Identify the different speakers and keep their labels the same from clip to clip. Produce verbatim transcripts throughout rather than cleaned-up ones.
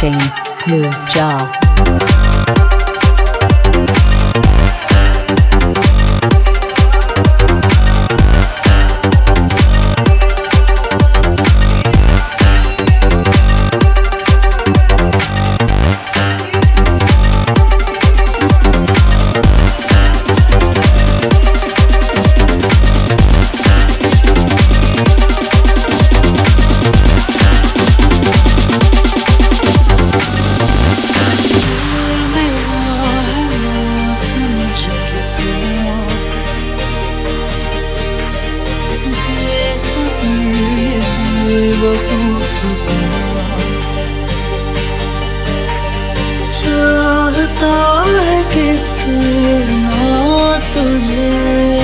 Speaker 1: Blockchain Pooja.
Speaker 2: चाहता है कितना तुझे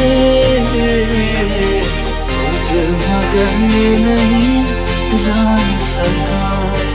Speaker 2: खुद मगर नहीं जान सका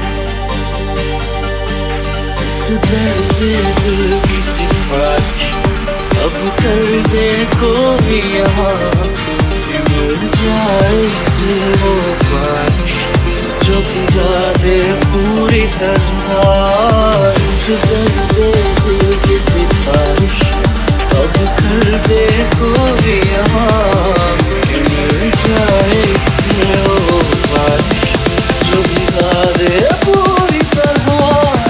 Speaker 2: इस दर्द दिल की सिफारिश अब कर दे कोई यहाँ मिल जाए इसे वो बारिश जो भिगा दे पूरी तरह इस दर्द दिल की सिफारिश अब कर दे कोई यहाँ मिल जाए इसे वो बारिश जो भिगा दे पूरी तरह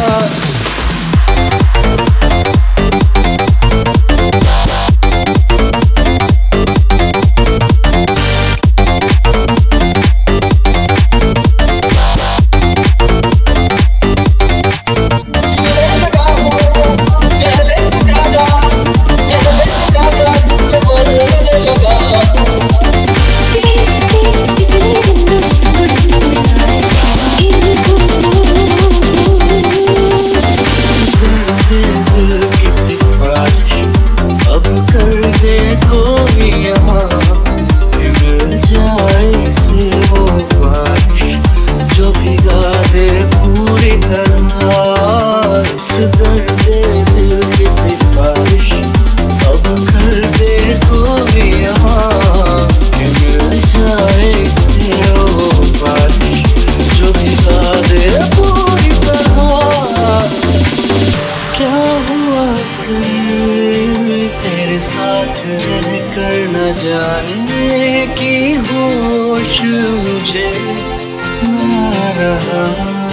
Speaker 2: तेरे साथ रह कर न जाने की होश मुझे ना रहा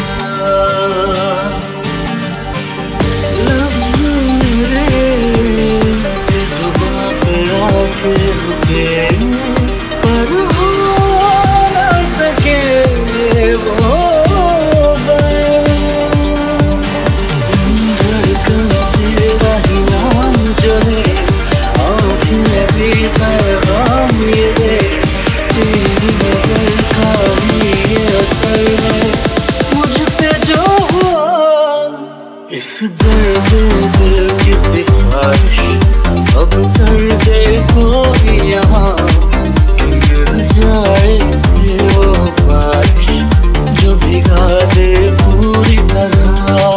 Speaker 2: लफ्ज़ मेरे जुबां पे आके रुके पर हो ना सके वो इस दर्द दिल की सिफारिश अब कर दे कोई यहाँ मिल जाए इसे वो बारिश जो भिगा दे पूरी तरह